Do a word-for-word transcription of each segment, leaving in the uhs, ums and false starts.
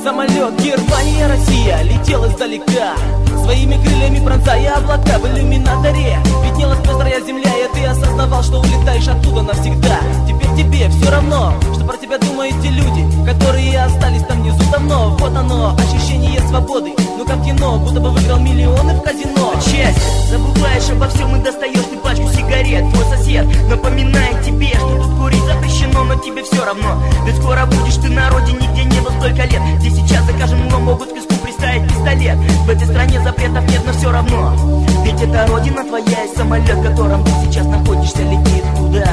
Самолет Германия, Россия летел издалека, своими крыльями пронзая облака. В иллюминаторе виднелась пестрая земля, и ты осознавал, что улетаешь оттуда навсегда. Теперь тебе все равно, что про тебя думают те люди, которые остались там внизу давно. Вот оно, ощущение свободы, ну как кино, будто бы выиграл миллионы в казино. Счастье, забываешь обо всем и достаешь ты пачку сигарет. Твой сосед напоминает тебе, что тут курить запрещено, но тебе все равно. Ведь скоро будешь ты на родине, где не было столько лет, где сейчас за каждым углом могут к виску приставить пистолет. В этой стране запретов нет, но все равно, ведь это родина твоя, и самолет, в котором ты сейчас находишься, летит туда.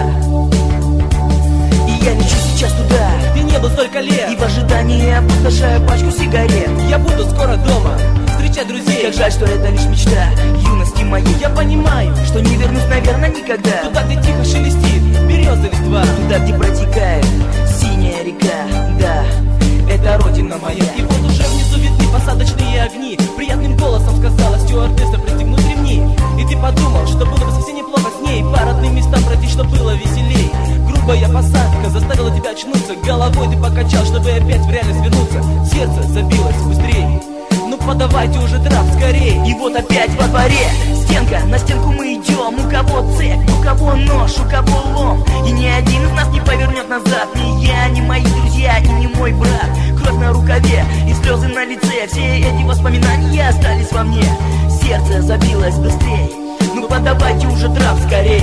И я лечу сейчас туда, Ты не был столько лет, и в ожидании опустошаю пачку сигарет. я буду скоро дома встречать друзей. Как жаль, что это лишь мечта юности моей. Я понимаю, что не вернусь, наверное, никогда. туда, где тихо шелестит береза листва, Туда, где протекает синяя река. Да, это родина моя. и вот уже внизу видны посадочные огни. Приятным голосом сказала стюардесса пристегнуть ремни. И ты подумал, что было бы совсем неплохо с ней по родным местам пройти, что было веселей. Грубая посадка заставила тебя очнуться, головой ты покачал, чтобы опять в реальность вернуться. Сердце забилось быстрее, ну подавайте уже трап скорей. И вот опять во дворе стенка, на стенку мы идем. У кого цепь, у кого нож, у кого лом. И ни один из нас не повернет назад. Ни я, ни мои друзья, и ни мой брат. Кровь на рукаве и слезы на лице. Все эти воспоминания остались во мне. Сердце забилось быстрей, ну подавайте уже трап скорей.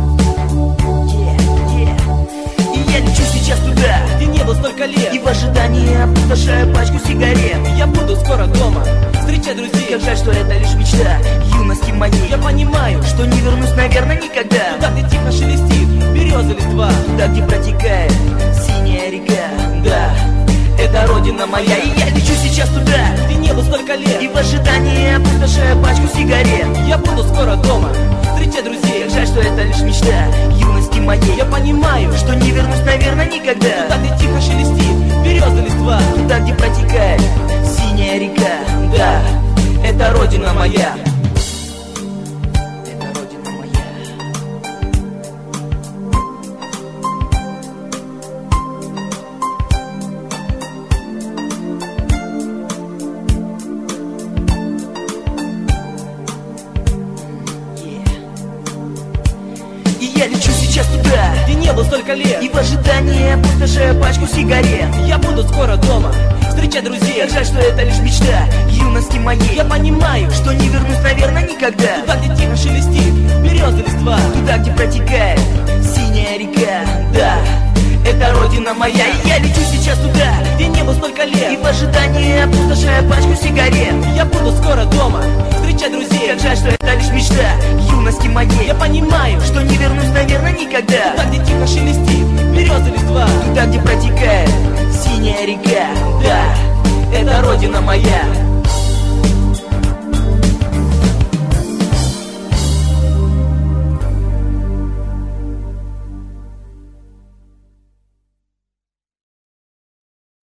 Yeah, yeah. И я лечу сейчас туда, Ты не был столько лет, и в ожидании опустошаю пачку сигарет. я буду скоро дома встречать друзей. Как жаль, что это лишь мечта юности моей. Я понимаю, Что не вернусь, наверное, никогда. туда, где тихо шелестит береза листва, Туда, где протекает синяя река. Да, это родина моя, и я лечу сейчас туда, ты не был столько и лет, в ожидании опустошаю пачку сигарет. я буду скоро дома встречать друзей. Как жаль, что это лишь мечта юности моей. Я понимаю, Что не вернусь, наверное, никогда. туда, где тихо шелестит береза листва, Туда, где протекает синяя река. Да, это родина моя. Это родина моя. И я лечу сейчас туда, ты не был столько лет, и в ожидании опустошаю пачку сигарет. я буду скоро дома встречать друзей. Как жаль, что это лишь мечта юности моей. Я понимаю, Что не вернусь, наверное, никогда. туда, где тихо шелестит береза листва, Туда, где протекает синяя река. Да, это родина моя, и я лечу сейчас туда, ты не был столько и лет, в ожидании опустошаю пачку сигарет. я буду скоро дома встречать друзей. Как жаль, что это лишь мечта юности моей. Я понимаю, Что не вернусь, наверное, никогда. туда, где тихо шелестит береза листва, Туда, где протекает синяя река. Да, это родина моя.